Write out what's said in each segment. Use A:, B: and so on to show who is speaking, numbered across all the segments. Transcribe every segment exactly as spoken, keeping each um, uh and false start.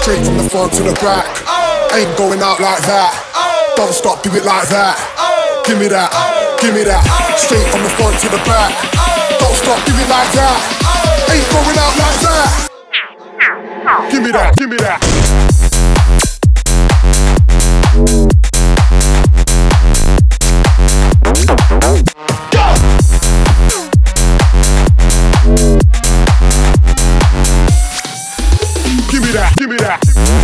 A: Straight from the front to the back. Ain't going out like that. Don't stop, do it like that. Give me that, give me that. Straight from the front to the back. Don't stop, do it like that. Ain't going out like that. Give me that, give me that. Give me that, give me that.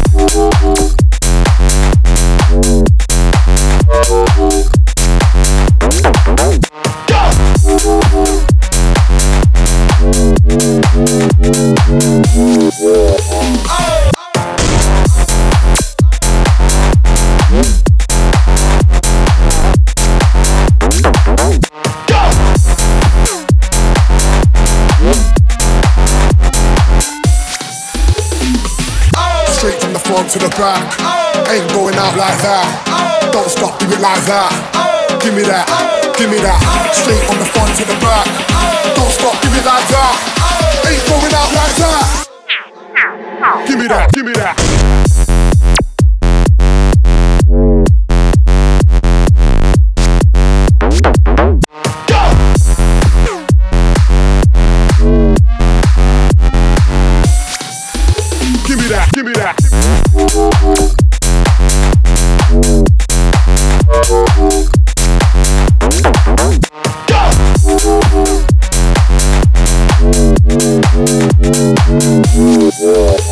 A: Straight from the front to the back. Ain't going out like that. Don't stop, do it like that. Give me that, give me that. Straight from the front to the back. Don't stop, give it like that. Ain't going out like that. Give me that, give me that. Give me that, give me that. Go!